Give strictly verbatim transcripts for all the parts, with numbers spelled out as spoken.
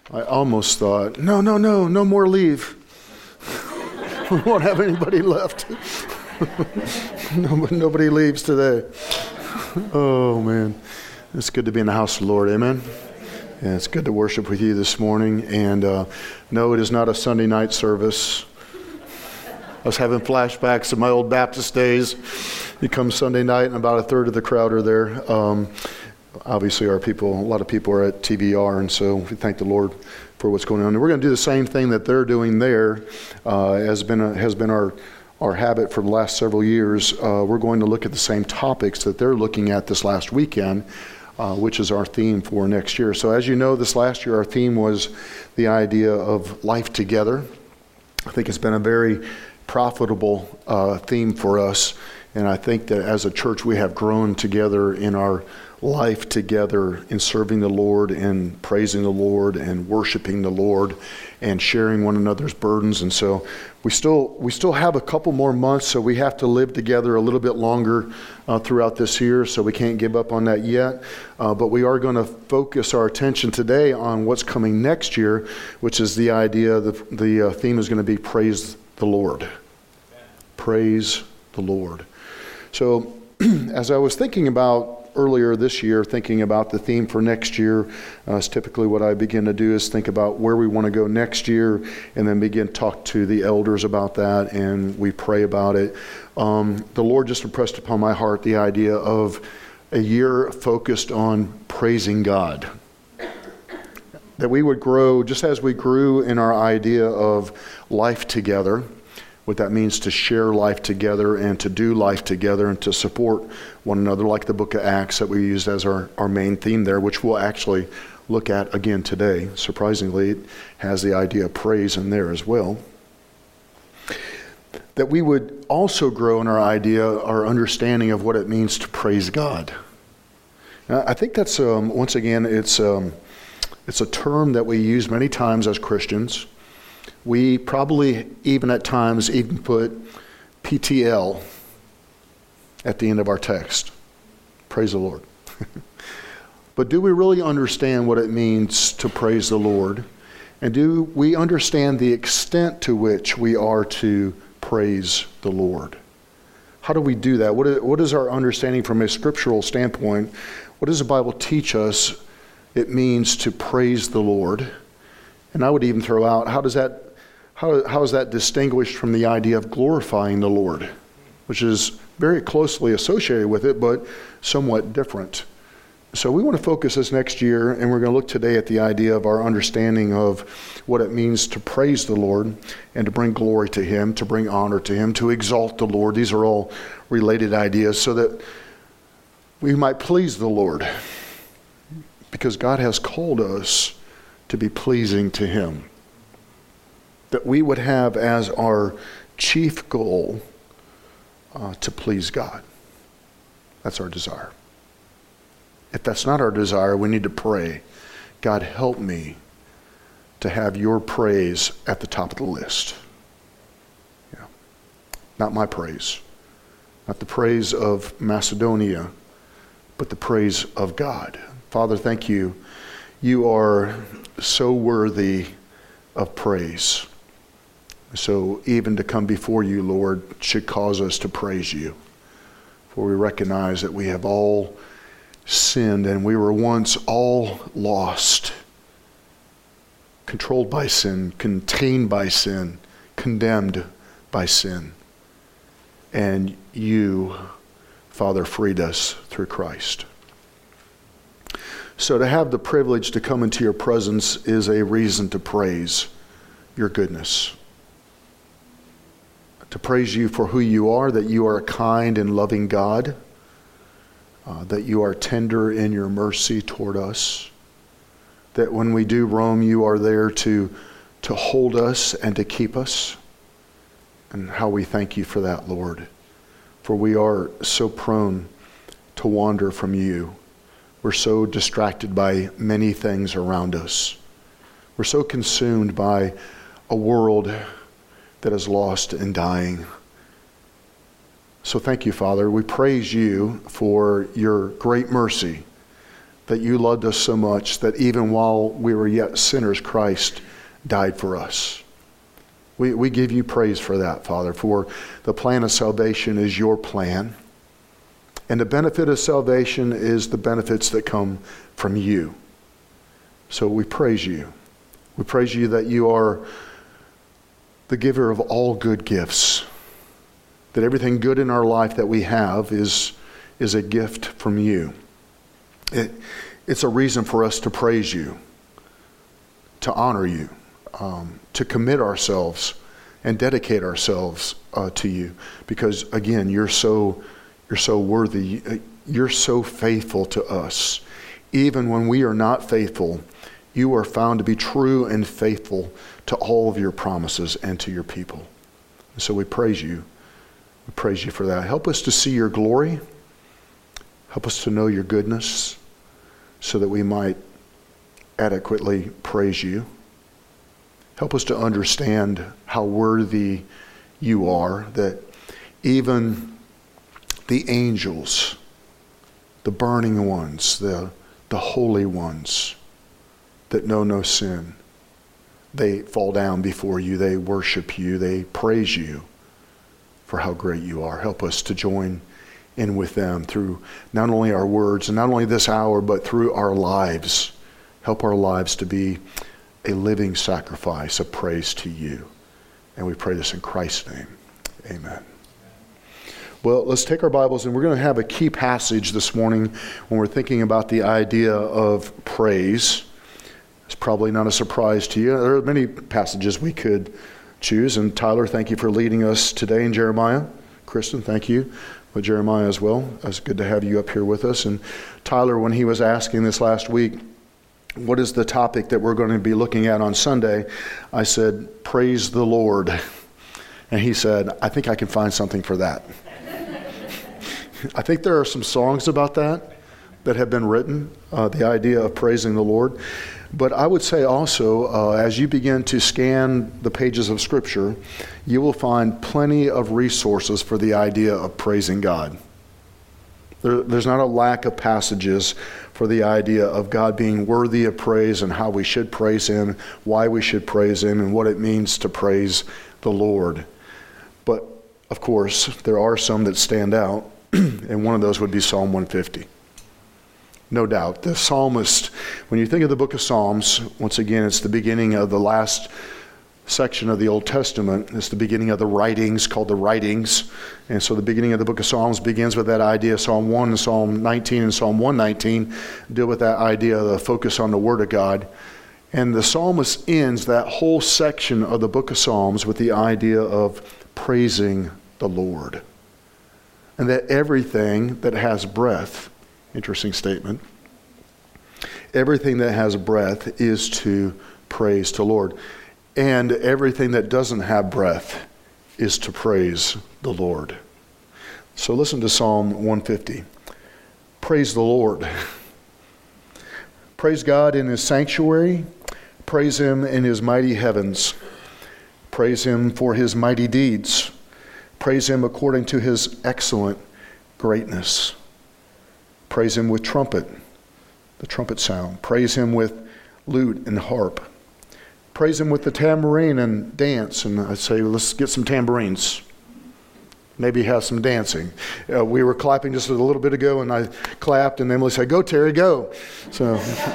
I almost thought, no, no, no, no more leave. We won't have anybody left. nobody, nobody leaves today. Oh, man. It's good to be in the house of the Lord. Amen. And it's good to worship with you this morning. And uh, no, it is not a Sunday night service. I was having flashbacks of my old Baptist days. You come Sunday night and about a third of the crowd are there. Um, obviously our people, a lot of people are at T V R, and so we thank the Lord for what's going on. And we're going to do the same thing that they're doing there, uh, has been a, has been our our habit for the last several years. Uh, we're going to look at the same topics that they're looking at this last weekend, uh, which is our theme for next year. So as you know, this last year our theme was the idea of life together. I think it's been a very profitable uh, theme for us, and I think that as a church we have grown together in our life together in serving the Lord and praising the Lord and worshiping the Lord and sharing one another's burdens. And so we still we still have a couple more months, so we have to live together a little bit longer uh, throughout this year, so we can't give up on that yet. Uh, but we are going to focus our attention today on what's coming next year, which is the idea, the, the uh, theme is going to be praise the Lord. Praise the Lord. So as I was thinking about earlier this year, thinking about the theme for next year, uh, is typically what I begin to do is think about where we want to go next year, and then begin to talk to the elders about that, and we pray about it. Um, the Lord just impressed upon my heart the idea of a year focused on praising God. That we would grow, just as we grew in our idea of life together, what that means to share life together and to do life together and to support one another, like the book of Acts that we used as our, our main theme there, which we'll actually look at again today. Surprisingly, it has the idea of praise in there as well. That we would also grow in our idea, our understanding of what it means to praise God. Now, I think that's, um, once again, it's, um, it's a term that we use many times as Christians. We probably even at times even put P T L at the end of our text. Praise the Lord. But do we really understand what it means to praise the Lord? And do we understand the extent to which we are to praise the Lord? How do we do that? What is, what is our understanding from a scriptural standpoint? What does the Bible teach us it means to praise the Lord? And I would even throw out, how does that How, how is that distinguished from the idea of glorifying the Lord, which is very closely associated with it, but somewhat different? So we want to focus this next year, and we're going to look today at the idea of our understanding of what it means to praise the Lord and to bring glory to Him, to bring honor to Him, to exalt the Lord. These are all related ideas so that we might please the Lord, because God has called us to be pleasing to Him. That we would have as our chief goal uh, to please God. That's our desire. If that's not our desire, we need to pray, God, help me to have your praise at the top of the list. Yeah. Not my praise. Not the praise of Macedonia, but the praise of God. Father, thank you. You are so worthy of praise. So even to come before you, Lord, should cause us to praise you. For we recognize that we have all sinned, and we were once all lost, controlled by sin, contained by sin, condemned by sin. And you, Father, freed us through Christ. So to have the privilege to come into your presence is a reason to praise your goodness. To praise you for who you are, that you are a kind and loving God, uh, that you are tender in your mercy toward us, that when we do roam, you are there to, to hold us and to keep us. And how we thank you for that, Lord. For we are so prone to wander from you. We're so distracted by many things around us. We're so consumed by a world that is lost and dying. So thank you, Father. We praise you for your great mercy, that you loved us so much that even while we were yet sinners, Christ died for us. We, we give you praise for that, Father, for the plan of salvation is your plan. And the benefit of salvation is the benefits that come from you. So we praise you. We praise you that you are the giver of all good gifts. That everything good in our life that we have is, is a gift from you. It, it's a reason for us to praise you, to honor you, um, to commit ourselves and dedicate ourselves uh, to you. Because again, you're so you're so worthy. You're so faithful to us. Even when we are not faithful, you are found to be true and faithful to all of your promises and to your people. And so we praise you. We praise you for that. Help us to see your glory. Help us to know your goodness so that we might adequately praise you. Help us to understand how worthy you are, that even the angels, the burning ones, the, the holy ones that know no sin, they fall down before you, they worship you, they praise you for how great you are. Help us to join in with them through not only our words and not only this hour, but through our lives. Help our lives to be a living sacrifice of praise to you. And we pray this in Christ's name. Amen. Well, let's take our Bibles, and we're going to have a key passage this morning when we're thinking about the idea of praise. It's probably not a surprise to you. There are many passages we could choose, and Tyler, thank you for leading us today in Jeremiah. Kristen, thank you with Jeremiah as well. It's good to have you up here with us. And Tyler, when he was asking this last week, what is the topic that we're going to be looking at on Sunday, I said, praise the Lord. And he said, I think I can find something for that. I think there are some songs about that that have been written, uh, the idea of praising the Lord. But I would say also, uh, as you begin to scan the pages of Scripture, you will find plenty of resources for the idea of praising God. There, there's not a lack of passages for the idea of God being worthy of praise and how we should praise Him, why we should praise Him, and what it means to praise the Lord. But, of course, there are some that stand out, and one of those would be Psalm one fifty. No doubt. The psalmist, when you think of the book of Psalms, once again, it's the beginning of the last section of the Old Testament. It's the beginning of the writings called the writings. And so the beginning of the book of Psalms begins with that idea. Psalm one and Psalm nineteen and Psalm one nineteen deal with that idea of the focus on the Word of God. And the psalmist ends that whole section of the book of Psalms with the idea of praising the Lord. And that everything that has breath, interesting statement, everything that has breath is to praise the Lord. And everything that doesn't have breath is to praise the Lord. So listen to Psalm one fifty. Praise the Lord. Praise God in His sanctuary. Praise Him in His mighty heavens. Praise Him for His mighty deeds. Praise Him according to His excellent greatness. Praise Him with trumpet, the trumpet sound. Praise Him with lute and harp. Praise Him with the tambourine and dance. And I say, let's get some tambourines. Maybe have some dancing. Uh, we were clapping just a little bit ago, and I clapped, and Emily said, go, Terry, go. So,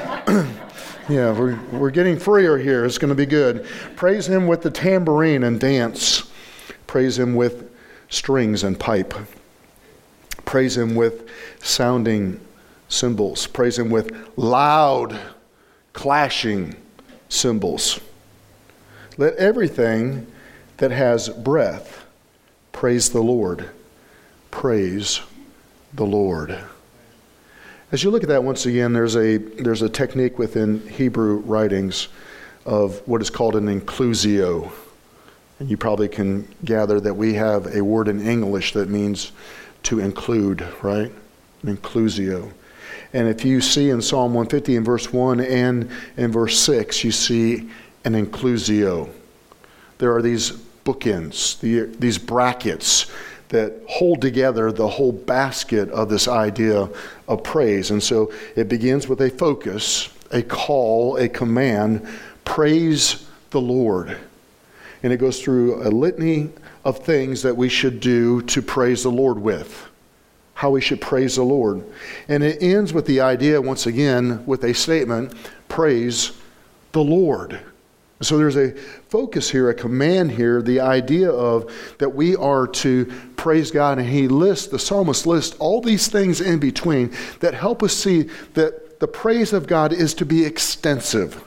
yeah, we're, we're getting freer here. It's going to be good. Praise Him with the tambourine and dance. Praise Him with strings and pipe. Praise Him with sounding cymbals. Praise Him with loud, clashing cymbals. Let everything that has breath praise the Lord. Praise the Lord. As you look at that once again, there's a there's a technique within Hebrew writings of what is called an inclusio. And you probably can gather that we have a word in English that means to include, right? An inclusio. And if you see in Psalm one fifty in verse one and in verse six, you see an inclusio. There are these bookends, the, these brackets that hold together the whole basket of this idea of praise. And so it begins with a focus, a call, a command, praise the Lord. And it goes through a litany of things that we should do to praise the Lord with, how we should praise the Lord. And it ends with the idea, once again, with a statement, praise the Lord. So there's a focus here, a command here, the idea of that we are to praise God. And he lists, the psalmist lists all these things in between that help us see that the praise of God is to be extensive.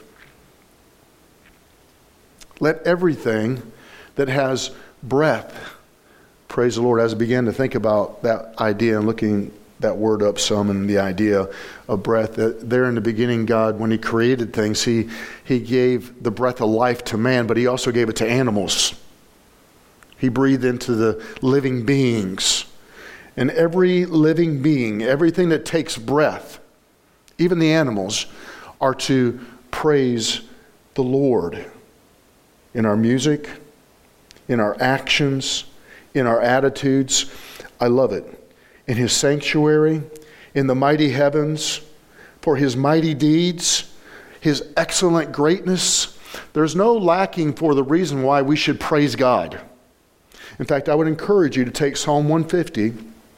Let everything that has breath praise the Lord. As I began to think about that idea and looking that word up some and the idea of breath, that there in the beginning, God, when he created things, he, he gave the breath of life to man, but he also gave it to animals. He breathed into the living beings. And every living being, everything that takes breath, even the animals, are to praise the Lord in our music, in our actions, in our attitudes. I love it. In his sanctuary, in the mighty heavens, for his mighty deeds, his excellent greatness. There's no lacking for the reason why we should praise God. In fact, I would encourage you to take Psalm one fifty,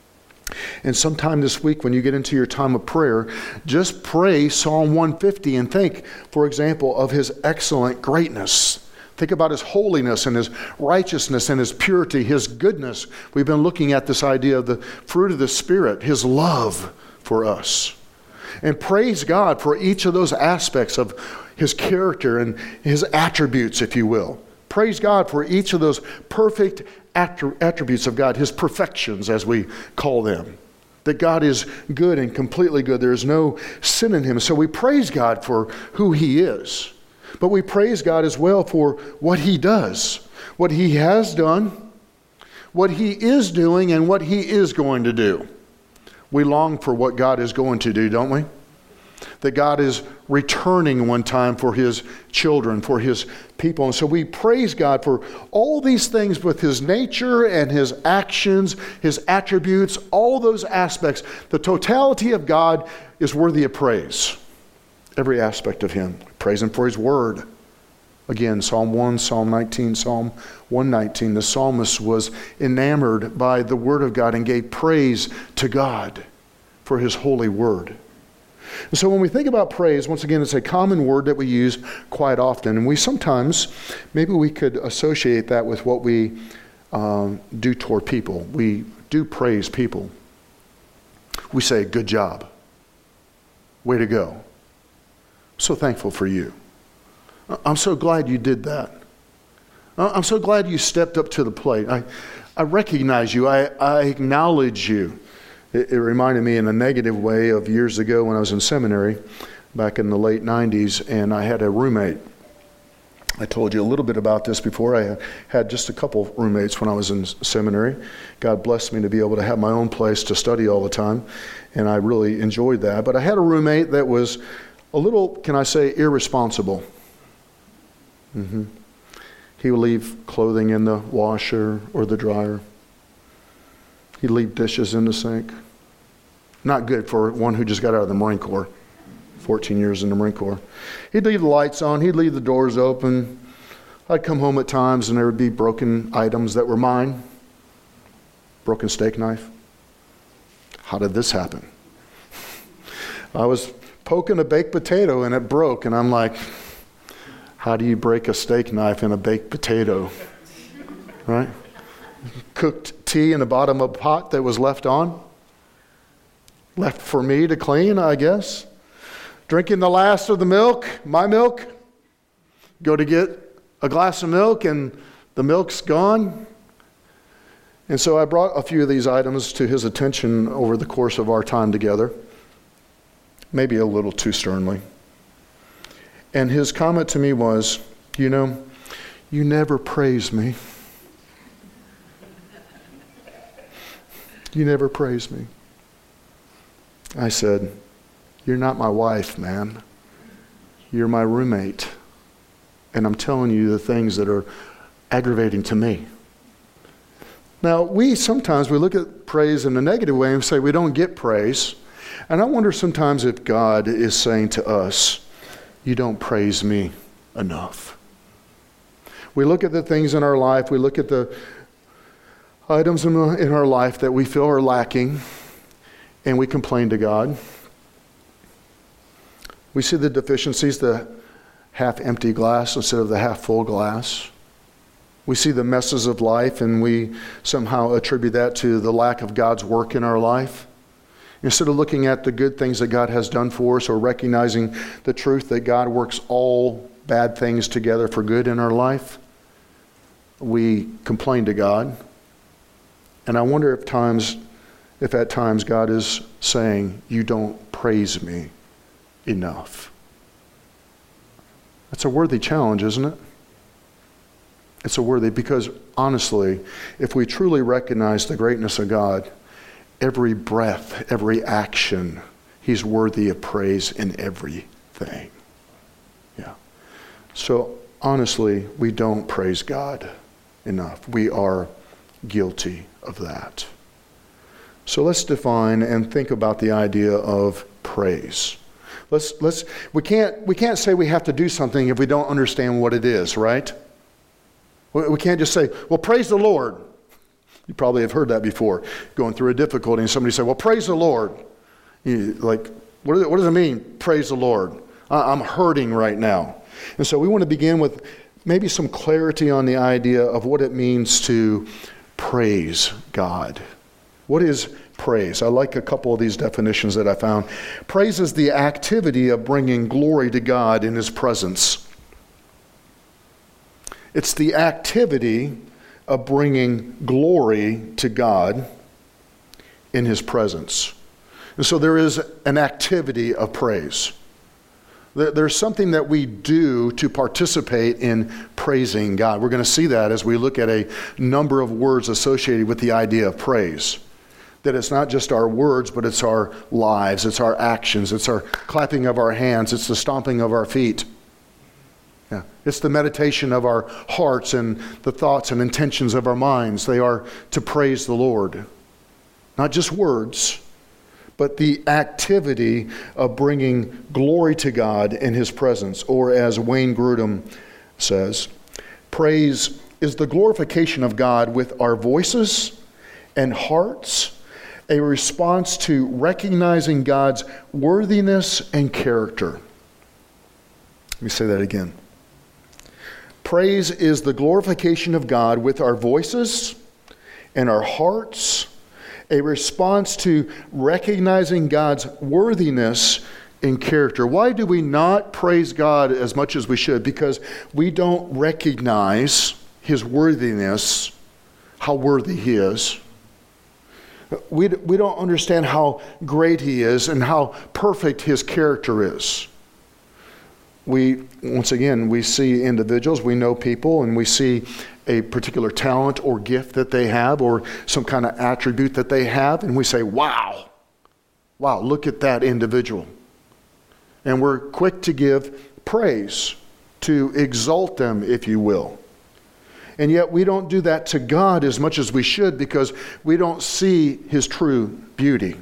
and sometime this week when you get into your time of prayer, just pray Psalm one fifty and think, for example, of his excellent greatness. Think about his holiness and his righteousness and his purity, his goodness. We've been looking at this idea of the fruit of the Spirit, his love for us. And praise God for each of those aspects of his character and his attributes, if you will. Praise God for each of those perfect attributes of God, his perfections, as we call them. That God is good and completely good. There is no sin in him. So we praise God for who he is. But we praise God as well for what he does, what he has done, what he is doing, and what he is going to do. We long for what God is going to do, don't we? That God is returning one time for his children, for his people. And so we praise God for all these things with his nature and his actions, his attributes, all those aspects. The totality of God is worthy of praise. Every aspect of him. Praise him for his word. Again, Psalm one, Psalm nineteen, Psalm one nineteen. The psalmist was enamored by the word of God and gave praise to God for his holy word. And so when we think about praise, once again, it's a common word that we use quite often. And we sometimes, maybe we could associate that with what we um, do toward people. We do praise people. We say, good job. Way to go. So thankful for you. I'm so glad you did that. I'm so glad you stepped up to the plate. I, I recognize you. I, I acknowledge you. It, it reminded me in a negative way of years ago when I was in seminary, back in the late nineties, and I had a roommate. I told you a little bit about this before. I had just a couple roommates when I was in seminary. God blessed me to be able to have my own place to study all the time, and I really enjoyed that. But I had a roommate that was a little, can I say, irresponsible. Mm-hmm. He would leave clothing in the washer or the dryer. He'd leave dishes in the sink. Not good for one who just got out of the Marine Corps. fourteen years in the Marine Corps. He'd leave the lights on. He'd leave the doors open. I'd come home at times and there would be broken items that were mine. Broken steak knife. How did this happen? I was poking a baked potato and it broke, and I'm like, how do you break a steak knife in a baked potato? Right? Cooked tea in the bottom of a pot that was left on. Left for me to clean, I guess. Drinking the last of the milk, my milk. Go to get a glass of milk and the milk's gone. And so I brought a few of these items to his attention over the course of our time together. Maybe a little too sternly. And his comment to me was, you know, you never praise me. You never praise me. I said, you're not my wife, man. You're my roommate. And I'm telling you the things that are aggravating to me. Now, we sometimes, we look at praise in a negative way and say we don't get praise. And I wonder sometimes if God is saying to us, you don't praise me enough. We look at the things in our life, we look at the items in our life that we feel are lacking, and we complain to God. We see the deficiencies, the half-empty glass instead of the half-full glass. We see the messes of life, and we somehow attribute that to the lack of God's work in our life. Instead of looking at the good things that God has done for us or recognizing the truth that God works all bad things together for good in our life, we complain to God. And I wonder if times, if at times God is saying, you don't praise me enough. That's a worthy challenge, isn't it? It's a worthy, because honestly, if we truly recognize the greatness of God, every breath, every action, He's worthy of praise in everything. Yeah. So honestly, we don't praise God enough. We are guilty of that. So let's define and think about the idea of praise. Let's let's we can't we can't say we have to do something if we don't understand what it is, right? We can't just say, well, praise the Lord. You probably have heard that before, going through a difficulty, and somebody say, well, praise the Lord. You, like, what does, it, what does it mean, praise the Lord? I'm hurting right now. And so we want to begin with maybe some clarity on the idea of what it means to praise God. What is praise? I like a couple of these definitions that I found. Praise is the activity of bringing glory to God in His presence. It's the activity of bringing glory to God in His presence. And so there is an activity of praise. There's something that we do to participate in praising God. We're going to see that as we look at a number of words associated with the idea of praise. That it's not just our words, but it's our lives, it's our actions, it's our clapping of our hands, it's the stomping of our feet. Yeah. It's the meditation of our hearts and the thoughts and intentions of our minds. They are to praise the Lord. Not just words, but the activity of bringing glory to God in His presence. Or as Wayne Grudem says, praise is the glorification of God with our voices and hearts, a response to recognizing God's worthiness and character. Let me say that again. Praise is the glorification of God with our voices and our hearts, a response to recognizing God's worthiness and character. Why do we not praise God as much as we should? Because we don't recognize His worthiness, how worthy He is. We, we don't understand how great He is and how perfect His character is. We, once again, we see individuals, we know people, and we see a particular talent or gift that they have or some kind of attribute that they have, and we say, wow, wow, look at that individual. And we're quick to give praise, to exalt them, if you will. And yet we don't do that to God as much as we should because we don't see His true beauty.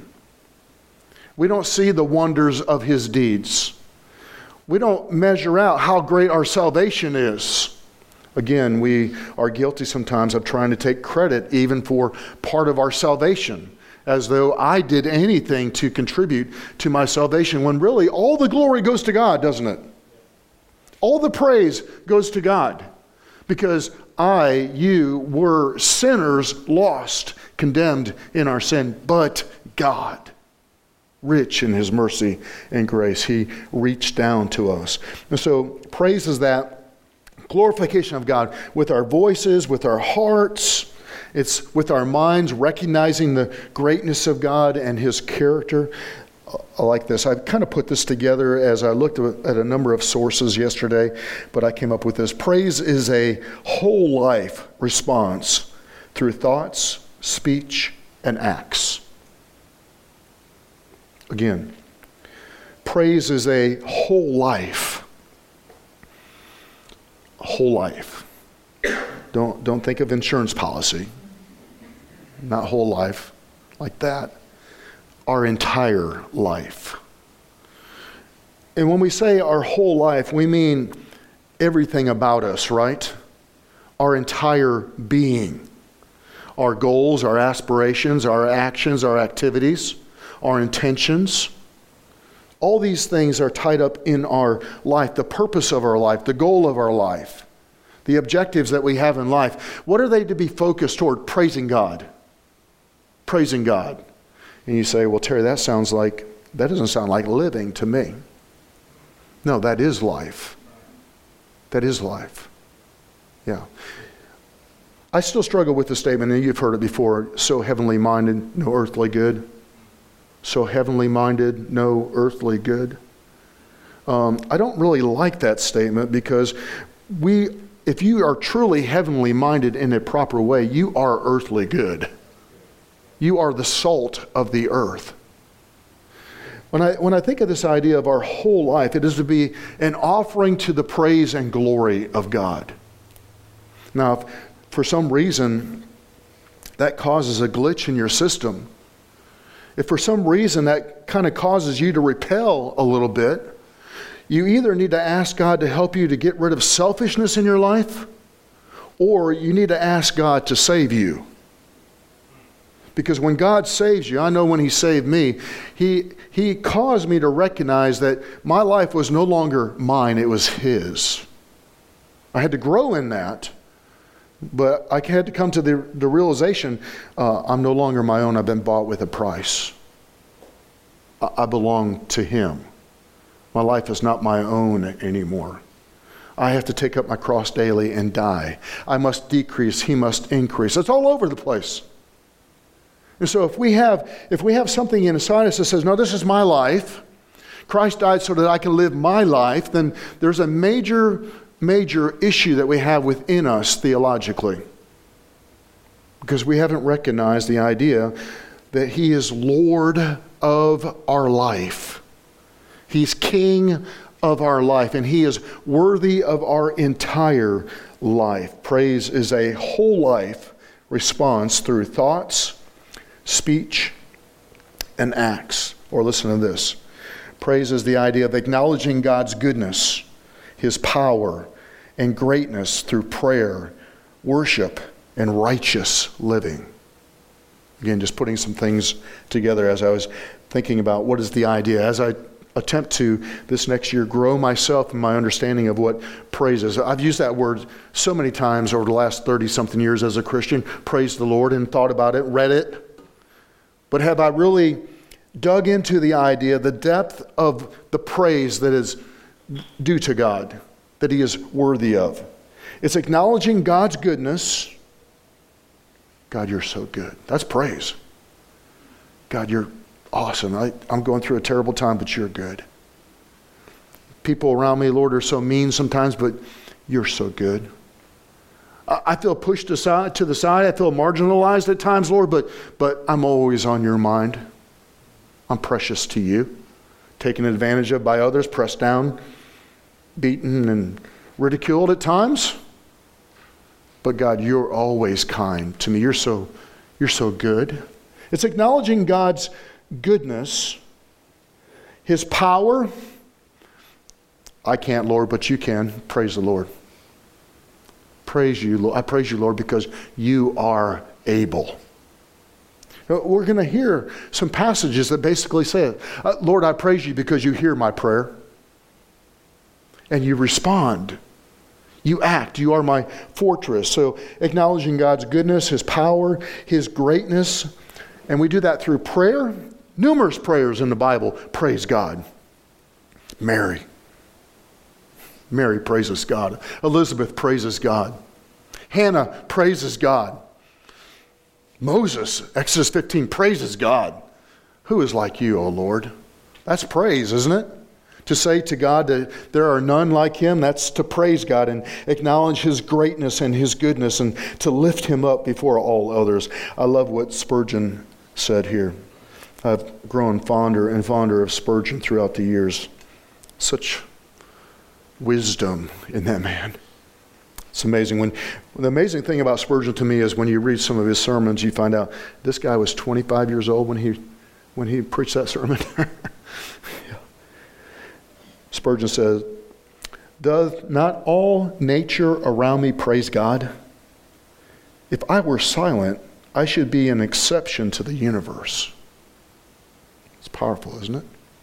We don't see the wonders of His deeds. We don't measure out how great our salvation is. Again, we are guilty sometimes of trying to take credit even for part of our salvation, as though I did anything to contribute to my salvation, when really all the glory goes to God, doesn't it? All the praise goes to God, because I, you, were sinners, lost, condemned in our sin, but God, rich in His mercy and grace, He reached down to us. And so praise is that glorification of God with our voices, with our hearts. It's with our minds, recognizing the greatness of God and His character. I like this. I kind of put this together as I looked at a number of sources yesterday, but I came up with this. Praise is a whole life response through thoughts, speech, and acts. Again, praise is a whole life. A whole life. Don't, don't think of insurance policy. not whole life, like that. Our entire life. And when we say our whole life, we mean everything about us, right? Our entire being. Our goals, our aspirations, our actions, our activities, our intentions. All these things are tied up in our life, the purpose of our life, the goal of our life, the objectives that we have in life. What are they to be focused toward? Praising God. Praising God. And you say, well, Terry, that sounds like, that doesn't sound like living to me. No, that is life. That is life. Yeah. I still struggle with the statement, and you've heard it before, so heavenly minded, no earthly good. So heavenly minded, no earthly good. Um, I don't really like that statement because we, if you are truly heavenly minded in a proper way, you are earthly good. You are the salt of the earth. When I, when I think of this idea of our whole life, it is to be an offering to the praise and glory of God. Now, if for some reason that causes a glitch in your system, if for some reason that kind of causes you to repel a little bit, you either need to ask God to help you to get rid of selfishness in your life, or you need to ask God to save you. Because when God saves you, I know when He saved me, He He caused me to recognize that my life was no longer mine, it was His. I had to grow in that, but I had to come to the, the realization, uh, I'm no longer my own, I've been bought with a price. I, I belong to Him. My life is not my own anymore. I have to take up my cross daily and die. I must decrease, He must increase. It's all over the place. And so if we have if we have something inside us that says, no, this is my life, Christ died so that I can live my life, then there's a major, major issue that we have within us theologically. Because we haven't recognized the idea that He is Lord of our life. He's King of our life, and He is worthy of our entire life. Praise is a whole life response through thoughts, speech, and acts. Or listen to this. Praise is the idea of acknowledging God's goodness, His power, and greatness through prayer, worship, and righteous living. Again, just putting some things together as I was thinking about what is the idea. As I attempt to, this next year, grow myself in my understanding of what praise is. I've used that word so many times over the last thirty-something years as a Christian, praise the Lord, and thought about it, read it. But have I really dug into the idea, the depth of the praise that is due to God, that He is worthy of? It's acknowledging God's goodness. God, you're so good. That's praise. God, you're awesome. I, I'm going through a terrible time, but you're good. People around me, Lord, are so mean sometimes, but you're so good. I feel pushed aside to the side. I feel marginalized at times, Lord, but but I'm always on your mind. I'm precious to you. Taken advantage of by others, pressed down, beaten, and ridiculed at times. But God, you're always kind to me. You're so, you're so good. It's acknowledging God's goodness, His power. I can't, Lord, but you can. Praise the Lord. Praise you, Lord. I praise you, Lord, because you are able. We're going to hear some passages that basically say it. Uh, Lord, I praise you because you hear my prayer. And you respond. You act. You are my fortress. So acknowledging God's goodness, His power, His greatness. And we do that through prayer. Numerous prayers in the Bible praise God. Mary. Mary praises God. Elizabeth praises God. Hannah praises God. Moses, Exodus fifteen, praises God. Who is like you, O Lord? That's praise, isn't it? To say to God that there are none like Him, that's to praise God and acknowledge His greatness and His goodness and to lift Him up before all others. I love what Spurgeon said here. I've grown fonder and fonder of Spurgeon throughout the years. Such wisdom in that man. It's amazing. When the amazing thing about Spurgeon to me is when you read some of his sermons, you find out this guy was twenty-five years old when he when he preached that sermon. Yeah. Spurgeon says, "Doth not all nature around me praise God? If I were silent, I should be an exception to the universe." It's powerful, isn't it?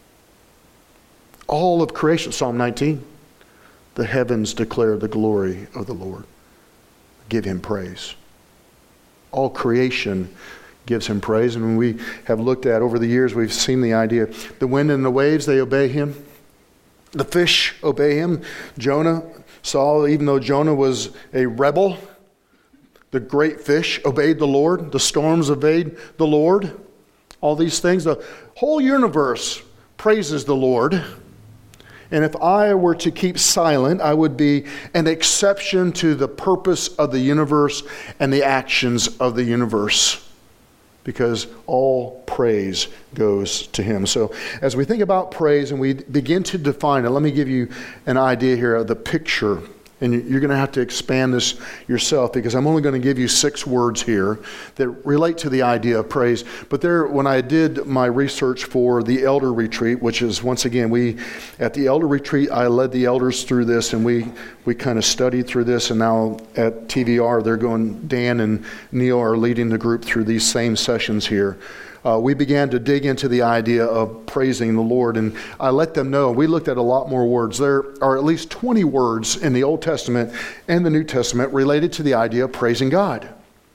All of creation, Psalm nineteen, the heavens declare the glory of the Lord. Give him praise. All creation gives him praise. And when we have looked at over the years, we've seen the idea. The wind and the waves, they obey him. The fish obey him. Jonah saw, even though Jonah was a rebel, the great fish obeyed the Lord. The storms obeyed the Lord. All these things. The whole universe praises the Lord. And if I were to keep silent, I would be an exception to the purpose of the universe and the actions of the universe, because all praise goes to him. So as we think about praise and we begin to define it, let me give you an idea here of the picture. And you're going to have to expand this yourself, because I'm only going to give you six words here that relate to the idea of praise. But there, when I did my research for the elder retreat, which is, once again, we, at the elder retreat, I led the elders through this, and we, we kind of studied through this. And now at T V R, they're going, Dan and Neil are leading the group through these same sessions here. Uh, we began to dig into the idea of praising the Lord, and I let them know. We looked at a lot more words. There are at least twenty words in the Old Testament and the New Testament related to the idea of praising God.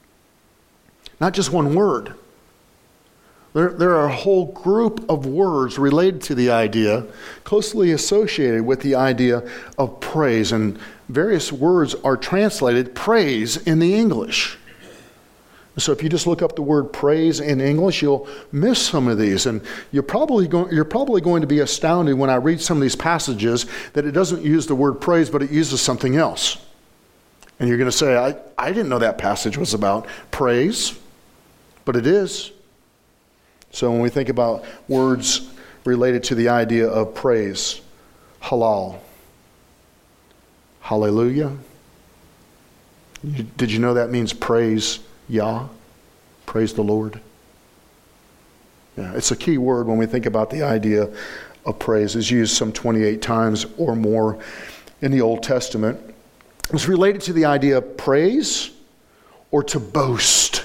Not just one word. There, there are a whole group of words related to the idea, closely associated with the idea of praise, and various words are translated praise in the English. So if you just look up the word praise in English, you'll miss some of these. And you're probably, go- you're probably going to be astounded when I read some of these passages that it doesn't use the word praise, but it uses something else. And you're going to say, I, I didn't know that passage was about praise, but it is. So when we think about words related to the idea of praise, halal, hallelujah. You, did you know that means praise Yah? Praise the Lord. Yeah, it's a key word when we think about the idea of praise. It's used some twenty-eight times or more in the Old Testament. It's related to the idea of praise or to boast.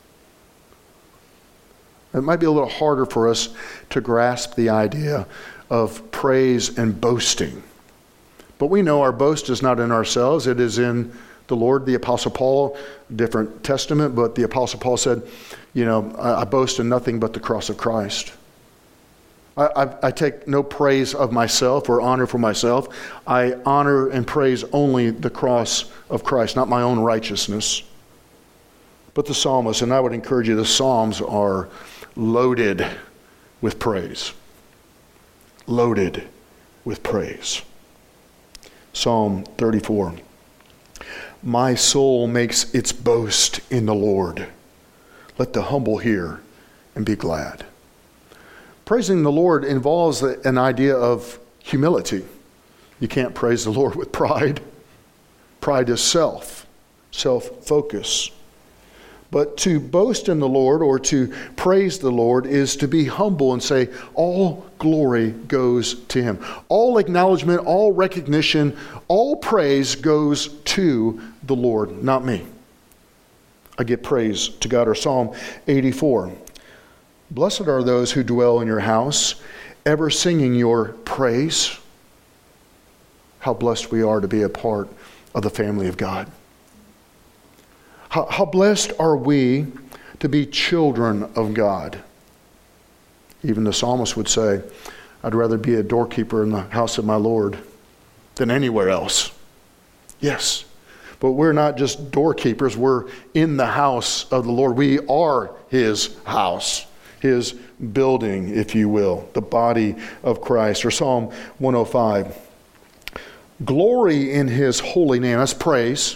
It might be a little harder for us to grasp the idea of praise and boasting. But we know our boast is not in ourselves. It is in the Lord. The Apostle Paul, different testament, but the Apostle Paul said, you know, I, I boast in nothing but the cross of Christ. I, I, I take no praise of myself or honor for myself. I honor and praise only the cross of Christ, not my own righteousness. But the psalmist, and I would encourage you, the Psalms are loaded with praise. Loaded with praise. Psalm thirty-four. My soul makes its boast in the Lord. Let the humble hear and be glad. Praising the Lord involves an idea of humility. You can't praise the Lord with pride. Pride is self, self-focus. But to boast in the Lord or to praise the Lord is to be humble and say, all glory goes to him. All acknowledgement, all recognition, all praise goes to the Lord, not me. I give praise to God. Or Psalm eighty-four. Blessed are those who dwell in your house, ever singing your praise. How blessed we are to be a part of the family of God. How, how blessed are we to be children of God. Even the psalmist would say, I'd rather be a doorkeeper in the house of my Lord than anywhere else. Yes, but we're not just doorkeepers. We're in the house of the Lord. We are his house, his building, if you will, the body of Christ. Or Psalm one oh five. Glory in his holy name. That's praise.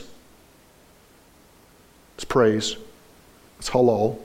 It's praise. It's halal.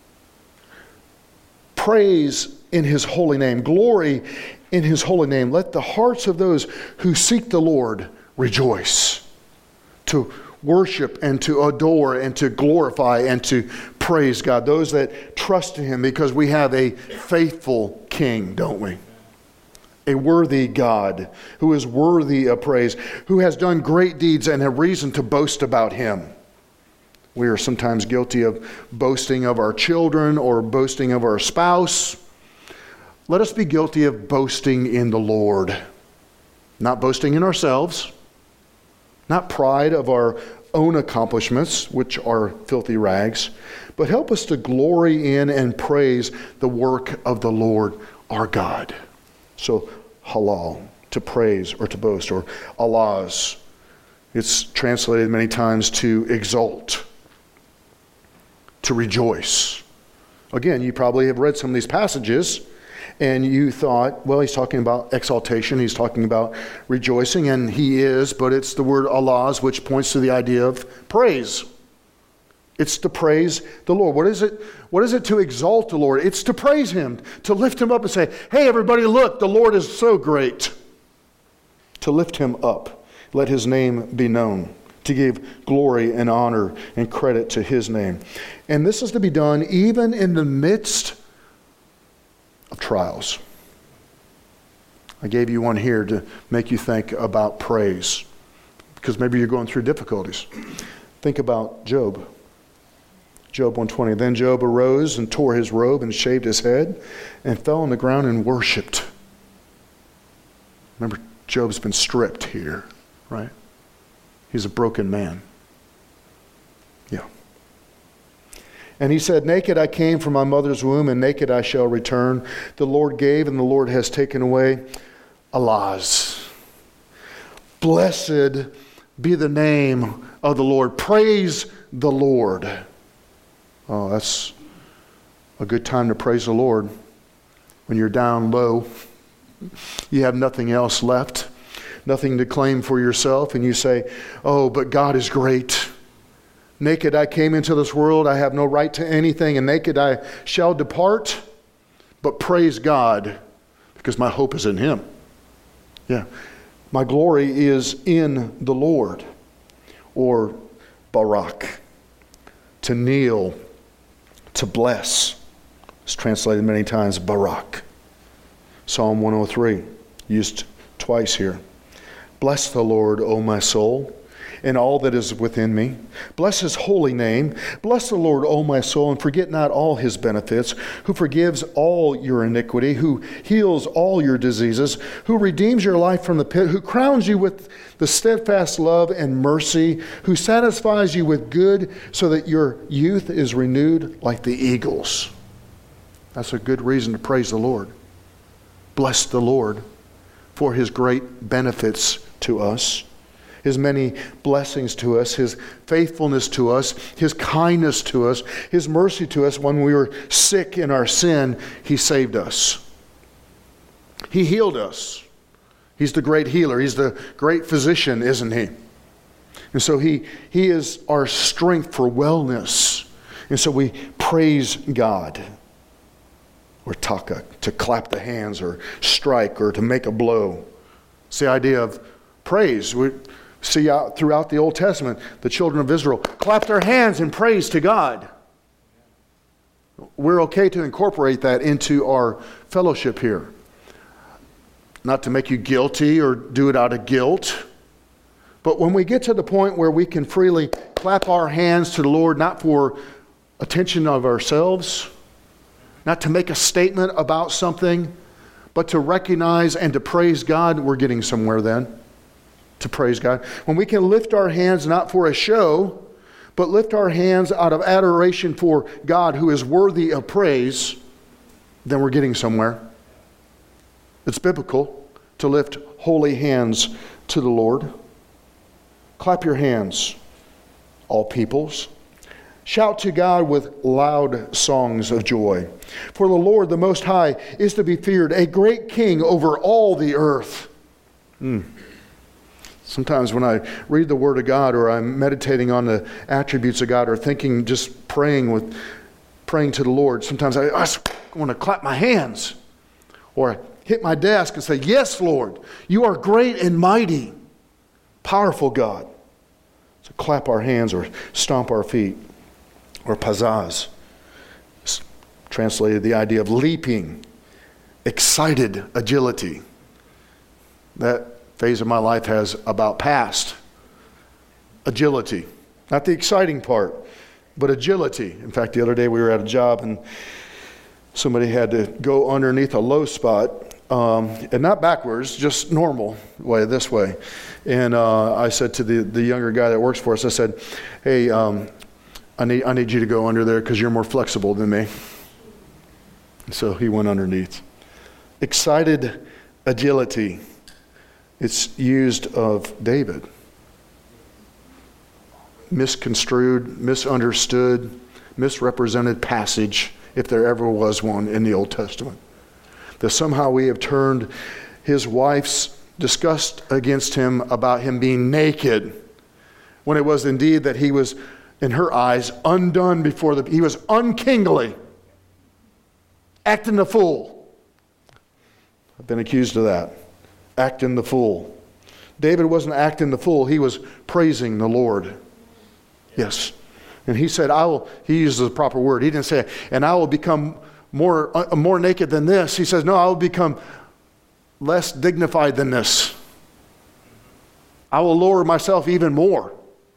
Praise in his holy name. Glory in his holy name. Let the hearts of those who seek the Lord rejoice. to worship and to adore and to glorify and to praise God. Those that trust in Him, because we have a faithful King, don't we? A worthy God who is worthy of praise, who has done great deeds and have reason to boast about Him. We are sometimes guilty of boasting of our children or boasting of our spouse. Let us be guilty of boasting in the Lord. Not boasting in ourselves, not pride of our own accomplishments, which are filthy rags, but help us to glory in and praise the work of the Lord our God. So, halal, to praise or to boast, or Allah's. It's translated many times to exalt, to rejoice. Again, you probably have read some of these passages and you thought, well, he's talking about exaltation, he's talking about rejoicing, and he is, but it's the word Allah's, which points to the idea of praise. It's to praise the Lord. What is it? What is it to exalt the Lord? It's to praise Him, to lift Him up and say, hey, everybody, look, the Lord is so great. To lift Him up, let His name be known, to give glory and honor and credit to His name. And this is to be done even in the midst of trials. I gave you one here to make you think about praise, because maybe you're going through difficulties. Think about Job. Job one twenty. Then Job arose and tore his robe and shaved his head and fell on the ground and worshipped. Remember, Job's been stripped here, right? He's a broken man. Yeah. And he said, naked I came from my mother's womb, and naked I shall return. The Lord gave, and the Lord has taken away. Allah's. Blessed be the name of the Lord. Praise the Lord. Oh, that's a good time to praise the Lord. When you're down low, you have nothing else left, nothing to claim for yourself, and you say, oh, but God is great. Naked I came into this world, I have no right to anything, and naked I shall depart. But praise God, because my hope is in Him. Yeah. My glory is in the Lord. Or barak, to kneel, to bless. It's translated many times, barak. Psalm one oh three, used twice here. Bless the Lord, O my soul, and all that is within me. Bless His holy name. Bless the Lord, O my soul, and forget not all His benefits, who forgives all your iniquity, who heals all your diseases, who redeems your life from the pit, who crowns you with the steadfast love and mercy, who satisfies you with good so that your youth is renewed like the eagles. That's a good reason to praise the Lord. Bless the Lord for His great benefits to us, His many blessings to us, His faithfulness to us, His kindness to us, His mercy to us. When we were sick in our sin, He saved us. He healed us. He's the great healer. He's the great physician, isn't He? And so He, he is our strength for wellness. And so we praise God. Or taka, to clap the hands, or strike, or to make a blow. It's the idea of praise. We see out throughout the Old Testament, the children of Israel clap their hands in praise to God. We're okay to incorporate that into our fellowship here. Not to make you guilty or do it out of guilt. But when we get to the point where we can freely clap our hands to the Lord, not for attention of ourselves, not to make a statement about something, but to recognize and to praise God, we're getting somewhere then. To praise God. When we can lift our hands not for a show, but lift our hands out of adoration for God who is worthy of praise, then we're getting somewhere. It's biblical to lift holy hands to the Lord. Clap your hands, all peoples. Shout to God with loud songs of joy. For the Lord, the Most High, is to be feared, a great King over all the earth. Mm. Sometimes when I read the Word of God, or I'm meditating on the attributes of God, or thinking, just praying with, praying to the Lord, sometimes I, I just want to clap my hands, or hit my desk and say, yes, Lord, you are great and mighty, powerful God. to clap our hands or stomp our feet. Or pizzazz, translated the idea of leaping, excited agility. That phase of my life has about passed. Agility. Not the exciting part, but agility. In fact, the other day we were at a job and somebody had to go underneath a low spot, um, and not backwards, just normal way, this way. And uh, I said to the, the younger guy that works for us, I said, hey, um, I need I need you to go under there because you're more flexible than me. And so he went underneath. Excited agility. It's used of David. Misconstrued, misunderstood, misrepresented passage, if there ever was one in the Old Testament. That somehow we have turned his wife's disgust against him about him being naked, when it was indeed that he was, in her eyes, undone before the, he was unkingly, acting the fool. I've been accused of that, acting the fool. David wasn't acting the fool, he was praising the Lord. Yes. And he said, I will, he uses the proper word. He didn't say, and I will become more, uh, more naked than this. He says, no, I will become less dignified than this. I will lower myself even more.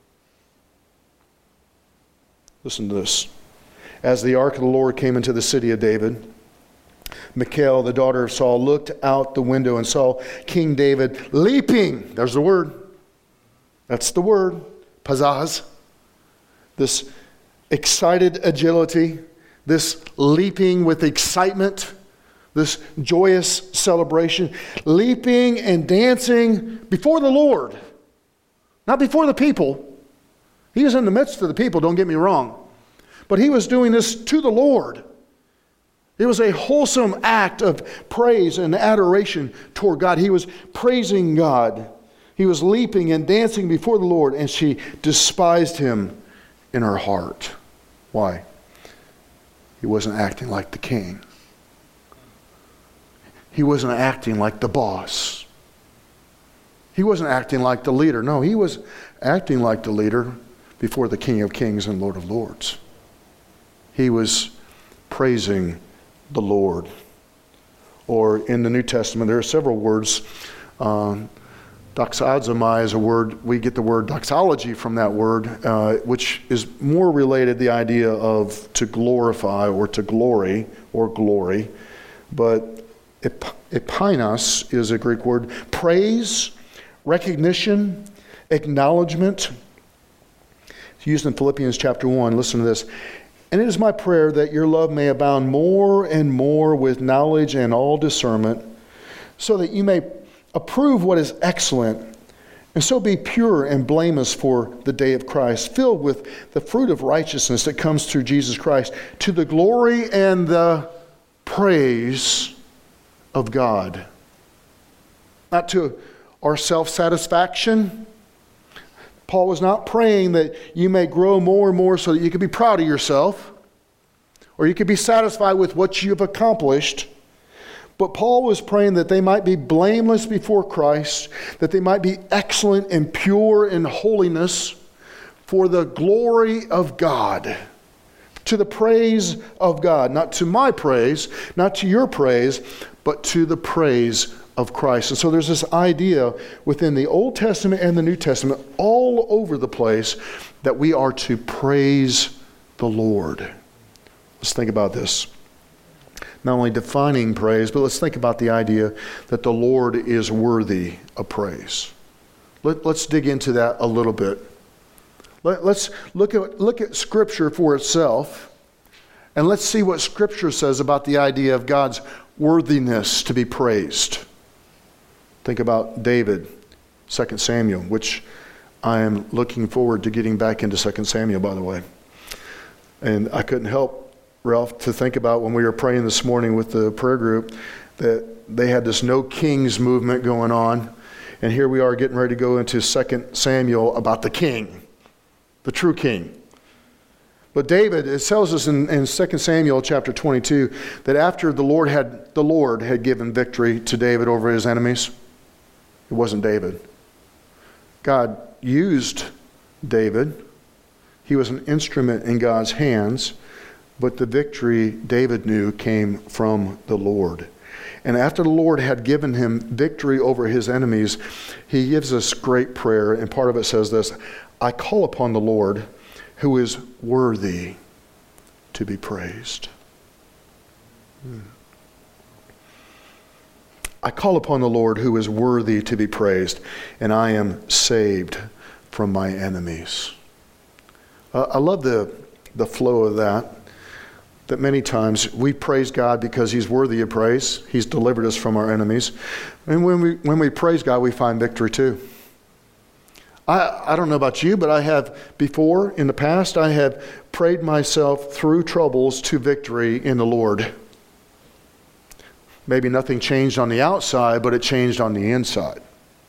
Listen to this. As the ark of the Lord came into the city of David, Michal, the daughter of Saul, looked out the window and saw King David leaping. There's the word. That's the word. Pizzazz. This excited agility, this leaping with excitement, this joyous celebration, leaping and dancing before the Lord, not before the people. He was in the midst of the people, don't get me wrong. But he was doing this to the Lord. It was a wholesome act of praise and adoration toward God. He was praising God. He was leaping and dancing before the Lord, and she despised him in her heart. Why? He wasn't acting like the king. He wasn't acting like the boss. He wasn't acting like the leader. No, he was acting like the leader before the King of Kings and Lord of Lords. He was praising the Lord. Or in the New Testament, there are several words. Um, doxazomai is a word, we get the word doxology from that word, uh, which is more related to the idea of to glorify or to glory or glory. But ep- epainos is a Greek word. Praise, recognition, acknowledgement. It's used in Philippians chapter one. Listen to this. And it is my prayer that your love may abound more and more with knowledge and all discernment, so that you may approve what is excellent, and so be pure and blameless for the day of Christ, filled with the fruit of righteousness that comes through Jesus Christ, to the glory and the praise of God. Not to our self-satisfaction. Paul was not praying that you may grow more and more so that you can be proud of yourself, or you can be satisfied with what you've accomplished. But Paul was praying that they might be blameless before Christ, that they might be excellent and pure in holiness for the glory of God, to the praise of God, not to my praise, not to your praise, but to the praise of Christ. And so there's this idea within the Old Testament and the New Testament all over the place that we are to praise the Lord. Let's think about this. Not only defining praise, but let's think about the idea that the Lord is worthy of praise. Let, let's dig into that a little bit. Let, let's look at, look at Scripture for itself, and let's see what Scripture says about the idea of God's worthiness to be praised. Think about David, Second Samuel, which I am looking forward to getting back into Second Samuel, by the way. And I couldn't help, Ralph, to think about when we were praying this morning with the prayer group that they had this no kings movement going on. And here we are getting ready to go into Second Samuel about the king, the true king. But David, it tells us in, in Second Samuel chapter twenty-two that after the Lord had the Lord had given victory to David over his enemies, it wasn't David. God used David. He was an instrument in God's hands, but the victory, David knew, came from the Lord. And after the Lord had given him victory over his enemies, he gives us great prayer, and part of it says this: I call upon the Lord who is worthy to be praised. Hmm. I call upon the Lord who is worthy to be praised, and I am saved from my enemies. Uh, I love the, the flow of that, that many times we praise God because he's worthy of praise. He's delivered us from our enemies. And when we, when we praise God, we find victory too. I, I don't know about you, but I have before, in the past, I have prayed myself through troubles to victory in the Lord. Maybe nothing changed on the outside, but it changed on the inside.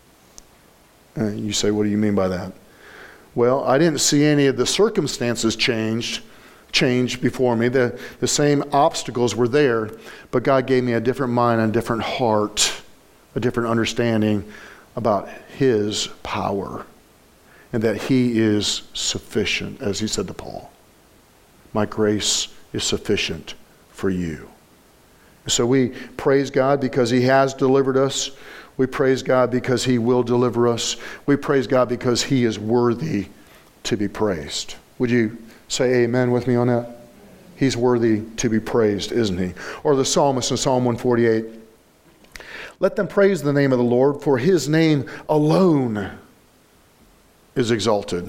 Uh, you say, what do you mean by that? Well, I didn't see any of the circumstances changed, change before me. The, the same obstacles were there, but God gave me a different mind and a different heart, a different understanding about his power, and that he is sufficient, as he said to Paul. My grace is sufficient for you. So we praise God because he has delivered us. We praise God because he will deliver us. We praise God because he is worthy to be praised. Would you say amen with me on that? He's worthy to be praised, isn't he? Or the psalmist in Psalm one forty-eight. Let them praise the name of the Lord, for his name alone is exalted.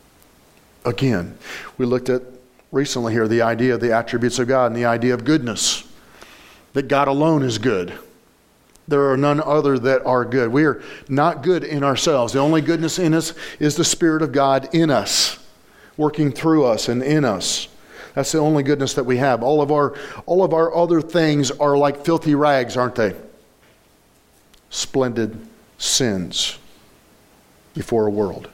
Again, we looked at recently here the idea of the attributes of God and the idea of goodness. That God alone is good. There are none other that are good. We are not good in ourselves. The only goodness in us is the Spirit of God in us, working through us and in us. That's the only goodness that we have. All of our, all of our other things are like filthy rags, aren't they? Splendid sins before a world.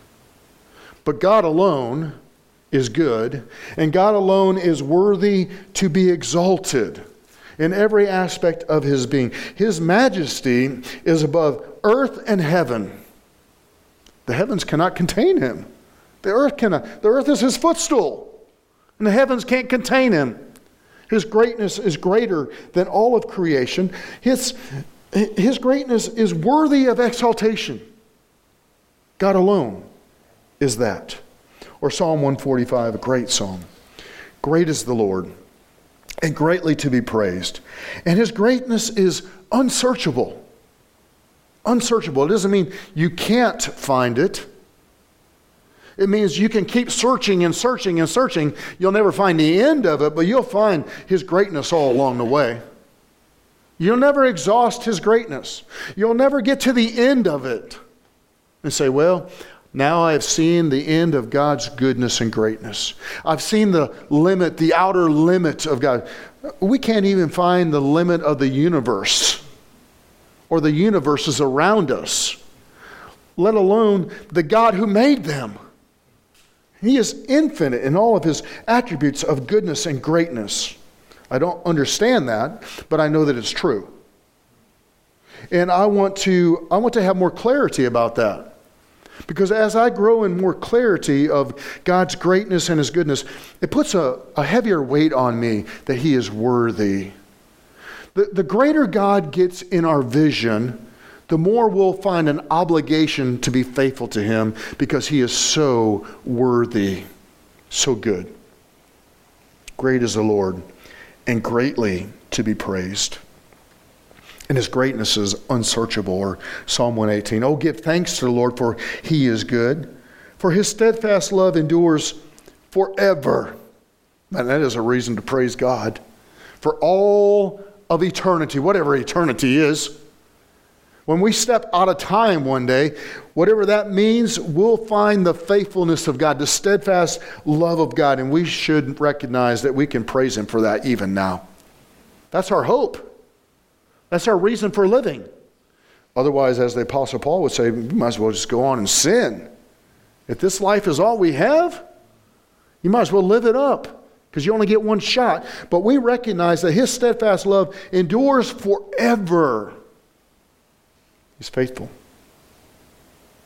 But God alone is good, and God alone is worthy to be exalted in every aspect of his being. His majesty is above earth and heaven. The heavens cannot contain him. The earth cannot. The earth is his footstool, and the heavens can't contain him. His greatness is greater than all of creation. His, his greatness is worthy of exaltation. God alone is that. Or Psalm one forty-five, a great psalm. Great is the Lord, and greatly to be praised. And his greatness is unsearchable. Unsearchable. It doesn't mean you can't find it. It means you can keep searching and searching and searching. You'll never find the end of it, but you'll find his greatness all along the way. You'll never exhaust his greatness. You'll never get to the end of it and say, well, now I have seen the end of God's goodness and greatness. I've seen the limit, the outer limit of God. We can't even find the limit of the universe or the universes around us, let alone the God who made them. He is infinite in all of his attributes of goodness and greatness. I don't understand that, but I know that it's true. And I want to, I want to have more clarity about that. Because as I grow in more clarity of God's greatness and his goodness, it puts a, a heavier weight on me that he is worthy. The, the greater God gets in our vision, the more we'll find an obligation to be faithful to him because he is so worthy, so good. Great is the Lord, and greatly to be praised. And his greatness is unsearchable. Or Psalm one eighteen. Oh, give thanks to the Lord, for he is good. For his steadfast love endures forever. And that is a reason to praise God. For all of eternity, whatever eternity is. When we step out of time one day, whatever that means, we'll find the faithfulness of God, the steadfast love of God. And we should recognize that we can praise him for that even now. That's our hope. That's our reason for living. Otherwise, as the Apostle Paul would say, we might as well just go on and sin. If this life is all we have, you might as well live it up because you only get one shot. But we recognize that his steadfast love endures forever. He's faithful.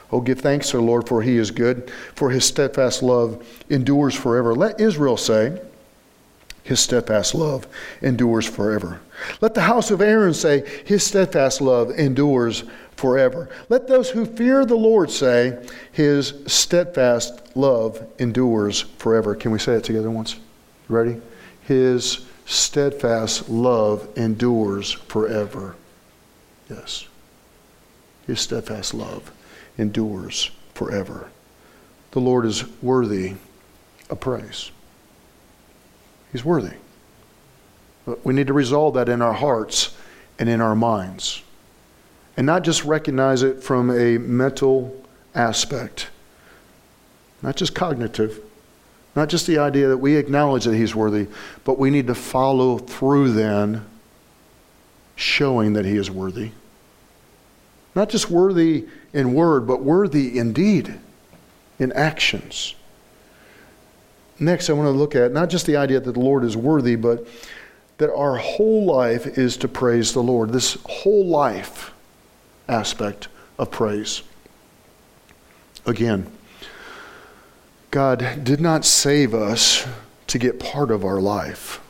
Oh, give thanks to the Lord, for he is good, for his steadfast love endures forever. Let Israel say, his steadfast love endures forever. Let the house of Aaron say, his steadfast love endures forever. Let those who fear the Lord say, his steadfast love endures forever. Can we say it together once? Ready? His steadfast love endures forever. Yes. His steadfast love endures forever. The Lord is worthy of praise. He's worthy. But we need to resolve that in our hearts and in our minds. And not just recognize it from a mental aspect. Not just cognitive. Not just the idea that we acknowledge that he's worthy, but we need to follow through then, showing that he is worthy. Not just worthy in word, but worthy in deed, in actions. Next, I want to look at not just the idea that the Lord is worthy, but that our whole life is to praise the Lord. This whole life aspect of praise. Again, God did not save us to get part of our life.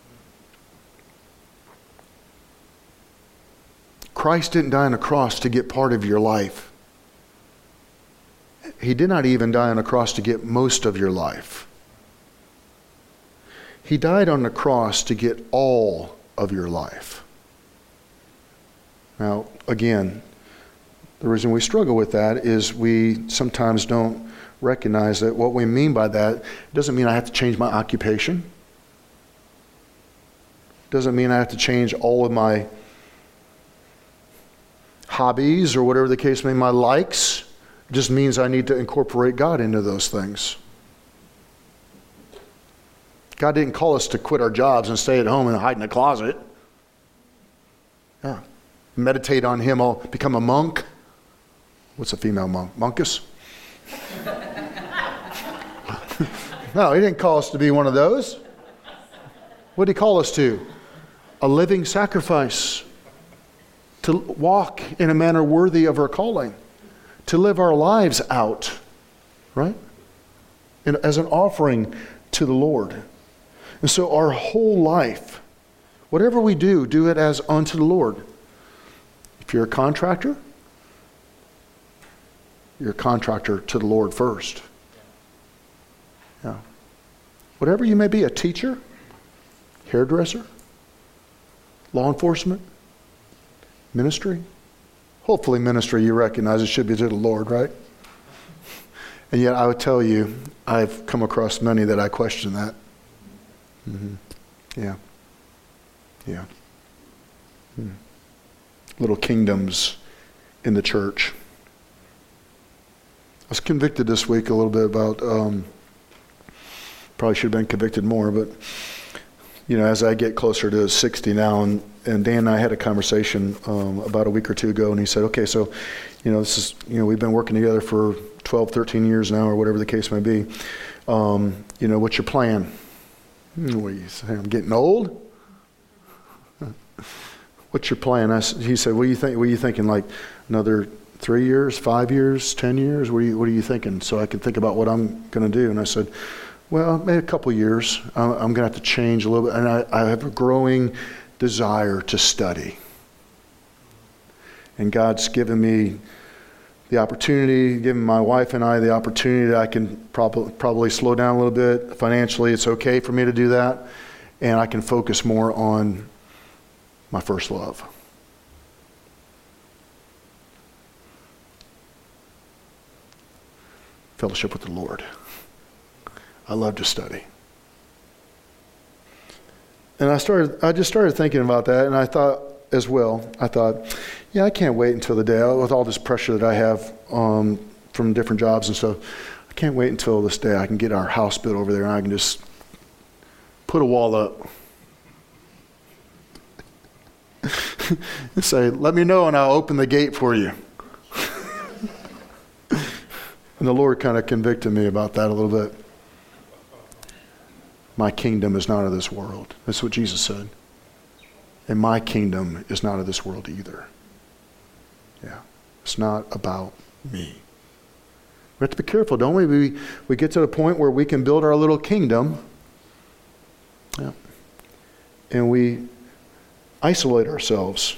Christ didn't die on a cross to get part of your life. He did not even die on a cross to get most of your life. He died on the cross to get all of your life. Now, again, the reason we struggle with that is we sometimes don't recognize that what we mean by that doesn't mean I have to change my occupation. Doesn't mean I have to change all of my hobbies or whatever the case may be, my likes. It just means I need to incorporate God into those things. God didn't call us to quit our jobs and stay at home and hide in a closet. Yeah. Meditate on him, I'll become a monk. What's a female monk? Monkus? No, he didn't call us to be one of those. What did he call us to? A living sacrifice. To walk in a manner worthy of our calling. To live our lives out. Right? And as an offering to the Lord. And so our whole life, whatever we do, do it as unto the Lord. If you're a contractor, you're a contractor to the Lord first. Yeah. Whatever you may be, a teacher, hairdresser, law enforcement, ministry. Hopefully ministry you recognize it should be to the Lord, right? And yet I would tell you, I've come across many that I question that. Mm-hmm. Yeah. Yeah. Hmm. Little kingdoms in the church. I was convicted this week a little bit about, um, probably should have been convicted more, but, you know, as I get closer to sixty now, and, and Dan and I had a conversation um, about a week or two ago, and he said, okay, so, you know, this is, you know, we've been working together for twelve, thirteen years now, or whatever the case may be. Um, you know, what's your plan? What are you saying? I'm getting old? What's your plan? I, he said, what are you think? What are you thinking? Like another three years, five years, ten years? What are you What are you thinking? So I can think about what I'm going to do. And I said, well, maybe a couple years. I'm, I'm going to have to change a little bit. And I, I have a growing desire to study. And God's given me the opportunity, given my wife and I the opportunity that I can prob- probably slow down a little bit. Financially, it's okay for me to do that. And I can focus more on my first love. Fellowship with the Lord. I love to study. And I started, I just started thinking about that, and I thought as well, I thought, yeah, I can't wait until the day, with all this pressure that I have um, from different jobs and stuff, I can't wait until this day I can get our house built over there and I can just put a wall up. And say, let me know and I'll open the gate for you. And the Lord kind of convicted me about that a little bit. My kingdom is not of this world. That's what Jesus said. And my kingdom is not of this world either. Yeah. It's not about me. We have to be careful, don't we? We, we get to the point where we can build our little kingdom. Yeah. And we isolate ourselves.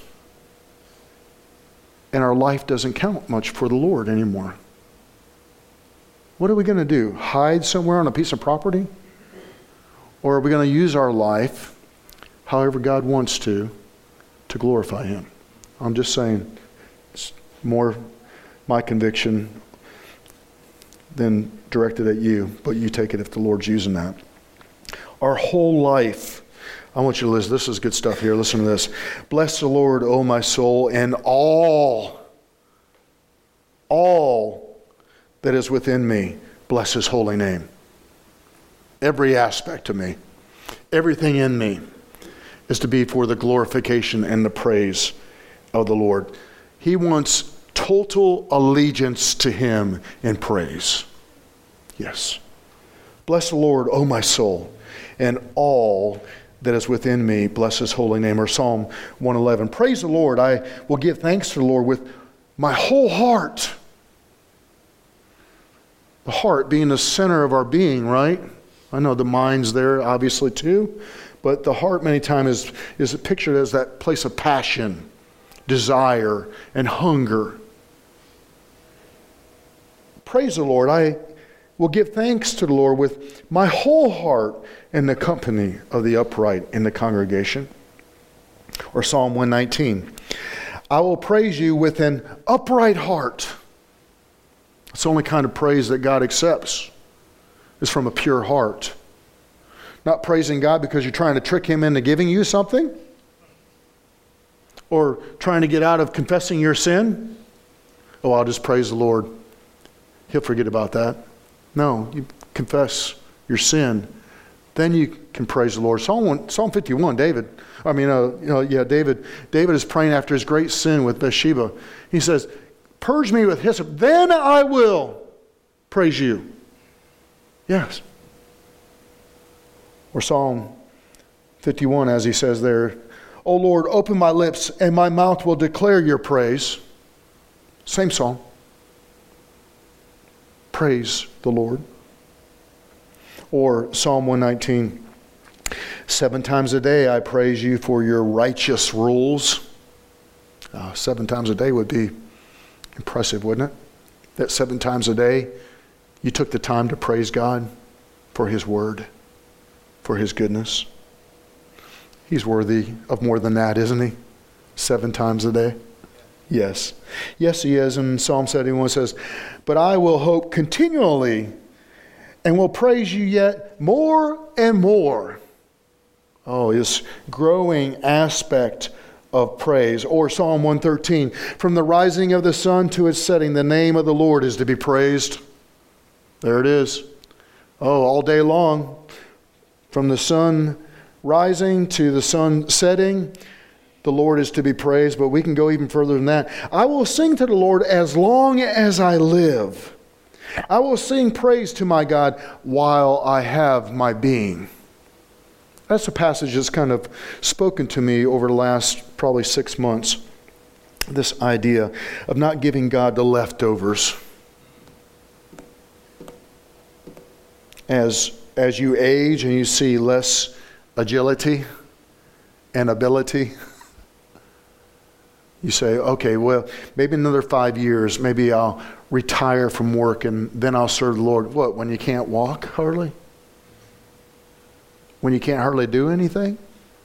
And our life doesn't count much for the Lord anymore. What are we going to do? Hide somewhere on a piece of property? Or are we going to use our life, however God wants to, to glorify Him? I'm just saying, it's more my conviction than directed at you, but you take it if the Lord's using that. Our whole life, I want you to listen. This is good stuff here. Listen to this. Bless the Lord, O my soul, and all, all that is within me. Bless His holy name. Every aspect of me, everything in me is to be for the glorification and the praise of the Lord. He wants total allegiance to Him in praise. Yes. Bless the Lord, O my soul, and all that is within me. Bless His holy name. Or Psalm one eleven. Praise the Lord. I will give thanks to the Lord with my whole heart. The heart being the center of our being, right? I know the mind's there obviously too, but the heart many times is, is pictured as that place of passion, desire, and hunger. Praise the Lord. I will give thanks to the Lord with my whole heart in the company of the upright in the congregation. Or Psalm one nineteen. I will praise you with an upright heart. It's the only kind of praise that God accepts. Is from a pure heart. Not praising God because you're trying to trick Him into giving you something. Or trying to get out of confessing your sin. Oh, I'll just praise the Lord. He'll forget about that. No, you confess your sin. Then you can praise the Lord. Psalm, one, Psalm fifty-one, David. I mean, uh, you know, yeah, David. David is praying after his great sin with Bathsheba. He says, purge me with hyssop, then I will praise you. Yes. Or Psalm fifty-one, as he says there, O Lord, open my lips, and my mouth will declare your praise. Same psalm. Praise the Lord. Or Psalm one nineteen, seven times a day I praise you for your righteous rules. Uh, seven times a day would be impressive, wouldn't it? That seven times a day you took the time to praise God for His word, for His goodness. He's worthy of more than that, isn't He? Seven times a day. Yes. Yes, He is. And Psalm seventy-one says, but I will hope continually and will praise you yet more and more. Oh, this growing aspect of praise. Or Psalm one thirteen, from the rising of the sun to its setting, the name of the Lord is to be praised. There it is. Oh, all day long, from the sun rising to the sun setting, the Lord is to be praised, but we can go even further than that. I will sing to the Lord as long as I live. I will sing praise to my God while I have my being. That's a passage that's kind of spoken to me over the last probably six months. This idea of not giving God the leftovers. As, as you age and you see less agility and ability, you say, okay, well, maybe another five years, maybe I'll retire from work and then I'll serve the Lord. What, when you can't walk hardly? When you can't hardly do anything?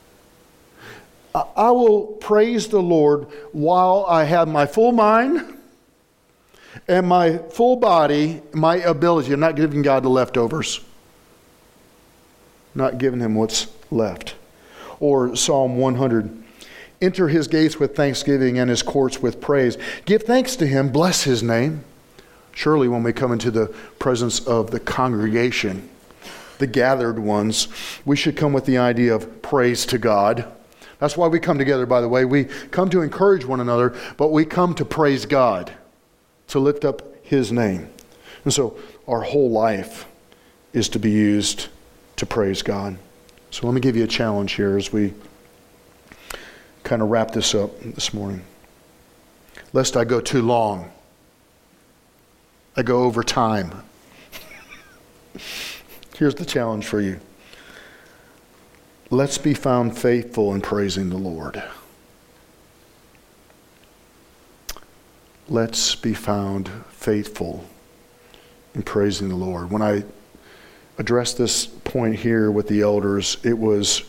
I will praise the Lord while I have my full mind and my full body, my ability. I'm not giving God the leftovers. Not giving Him what's left. Or Psalm one hundred. Enter His gates with thanksgiving and His courts with praise. Give thanks to Him. Bless His name. Surely when we come into the presence of the congregation, the gathered ones, we should come with the idea of praise to God. That's why we come together, by the way. We come to encourage one another, but we come to praise God, to lift up His name. And so our whole life is to be used to praise God. So let me give you a challenge here as we kind of wrap this up this morning. Lest I go too long. I go over time. Here's the challenge for you. Let's be found faithful in praising the Lord. Let's be found faithful in praising the Lord. When I addressed this point here with the elders, it was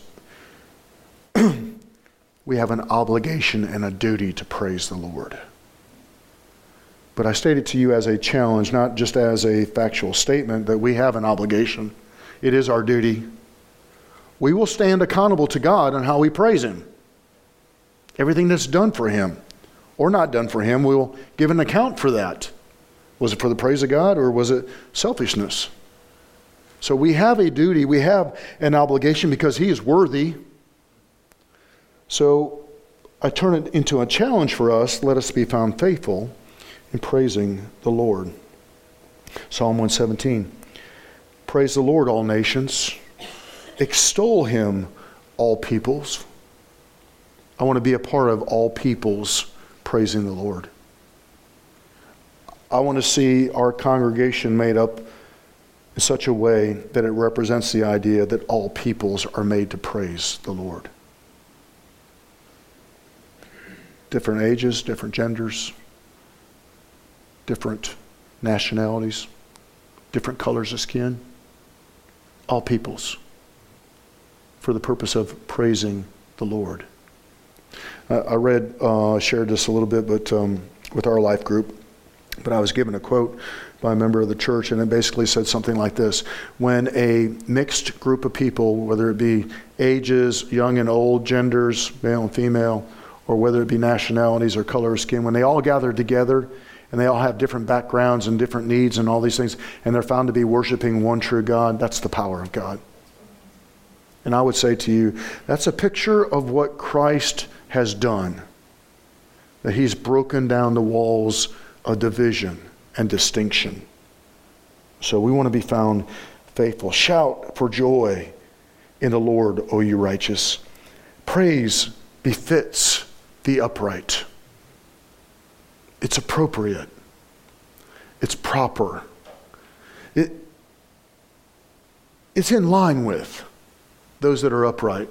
we have an obligation and a duty to praise the Lord. But I state it to you as a challenge, not just as a factual statement, that we have an obligation. It is our duty. We will stand accountable to God on how we praise Him. Everything that's done for Him or not done for Him, we will give an account for that. Was it for the praise of God or was it selfishness? So we have a duty, we have an obligation because He is worthy. So I turn it into a challenge for us. Let us be found faithful in praising the Lord. Psalm one seventeen. Praise the Lord, all nations. Extol Him, all peoples. I want to be a part of all peoples praising the Lord. I want to see our congregation made up in such a way that it represents the idea that all peoples are made to praise the Lord. Different ages, different genders, different nationalities, different colors of skin, all peoples, for the purpose of praising the Lord. Uh, I read, uh, shared this a little bit, but um, with our life group, but I was given a quote by a member of the church, and it basically said something like this: when a mixed group of people, whether it be ages, young and old, genders, male and female, or whether it be nationalities or color of skin, when they all gather together and they all have different backgrounds and different needs and all these things, and they're found to be worshiping one true God, that's the power of God. And I would say to you, that's a picture of what Christ has done. That He's broken down the walls of division and distinction. So we want to be found faithful. Shout for joy in the Lord, O you righteous. Praise befits the upright. It's appropriate. It's proper. It, it's in line with those that are upright.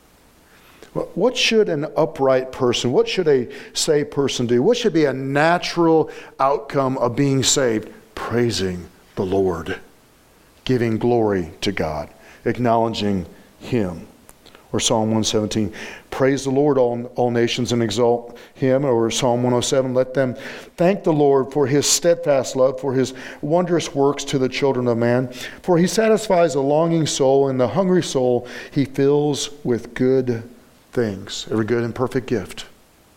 What should an upright person, what should a saved person do? What should be a natural outcome of being saved? Praising the Lord, giving glory to God, acknowledging Him. Or Psalm one seventeen, praise the Lord, all, all nations, and exalt Him. Or Psalm one oh seven, let them thank the Lord for His steadfast love, for His wondrous works to the children of man. For He satisfies a longing soul, and the hungry soul He fills with good things, every good and perfect gift.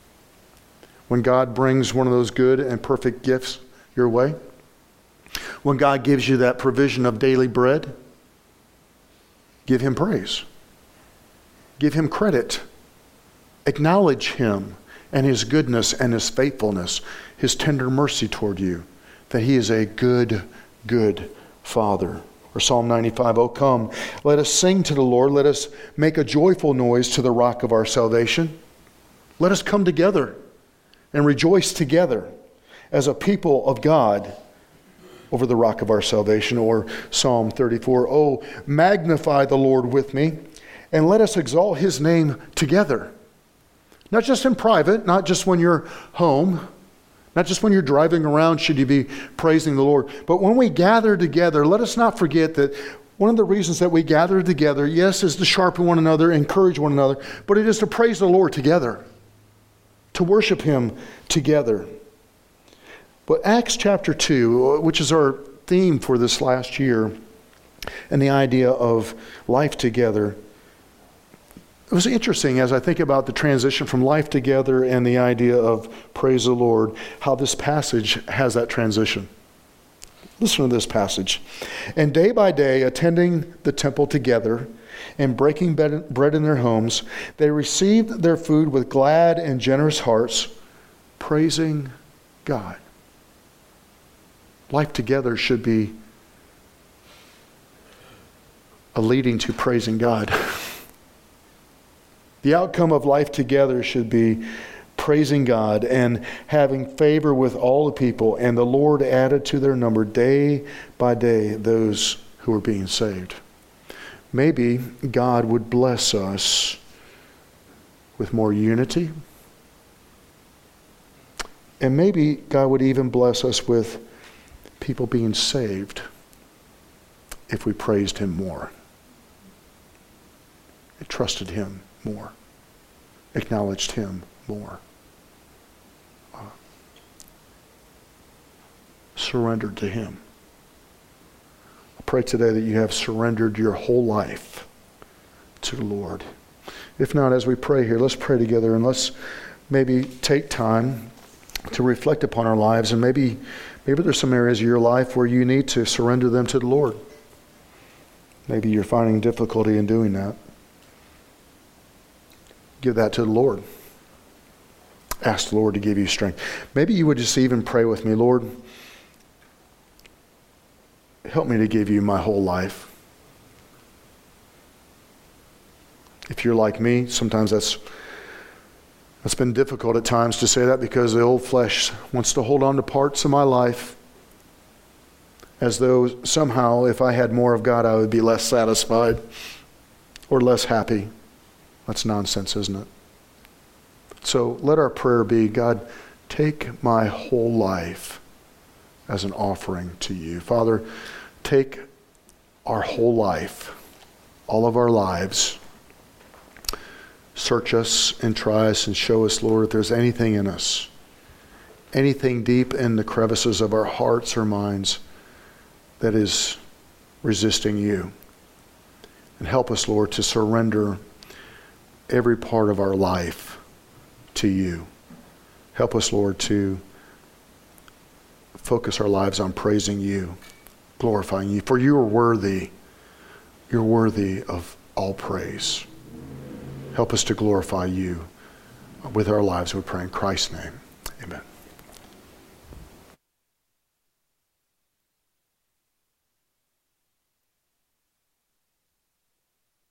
When God brings one of those good and perfect gifts your way, when God gives you that provision of daily bread, give Him praise. Give Him credit. Acknowledge Him and His goodness and His faithfulness, His tender mercy toward you, that He is a good, good Father. Or Psalm ninety-five, oh come, let us sing to the Lord. Let us make a joyful noise to the rock of our salvation. Let us come together and rejoice together as a people of God over the rock of our salvation. Or Psalm thirty-four, oh, magnify the Lord with me, and let us exalt His name together. Not just in private, not just when you're home, not just when you're driving around should you be praising the Lord, but when we gather together, let us not forget that one of the reasons that we gather together, yes, is to sharpen one another, encourage one another, but it is to praise the Lord together, to worship Him together. But Acts chapter two, which is our theme for this last year, and the idea of life together, it was interesting as I think about the transition from life together and the idea of praise the Lord, how this passage has that transition. Listen to this passage. And day by day, attending the temple together and breaking bread in their homes, they received their food with glad and generous hearts, praising God. Life together should be a leading to praising God. The outcome of life together should be praising God and having favor with all the people. And the Lord added to their number day by day those who were being saved. Maybe God would bless us with more unity. And maybe God would even bless us with people being saved if we praised Him more, trusted Him more, acknowledged Him more, uh, surrendered to Him. I pray today that you have surrendered your whole life to the Lord. If not, as we pray here, let's pray together and let's maybe take time to reflect upon our lives, and maybe maybe there's some areas of your life where you need to surrender them to the Lord. Maybe you're finding difficulty in doing that. Give that to the Lord. Ask the Lord to give you strength. Maybe you would just even pray with me, Lord, help me to give you my whole life. If you're like me, sometimes that's It's been difficult at times to say that because the old flesh wants to hold on to parts of my life as though somehow if I had more of God, I would be less satisfied or less happy. That's nonsense, isn't it? So let our prayer be, God, take my whole life as an offering to you. Father, take our whole life, all of our lives. Search us and try us and show us, Lord, if there's anything in us, anything deep in the crevices of our hearts or minds that is resisting you. And help us, Lord, to surrender every part of our life to you. Help us, Lord, to focus our lives on praising you, glorifying you. For you are worthy. You're worthy of all praise. Help us to glorify you with our lives, we pray in Christ's name. Amen.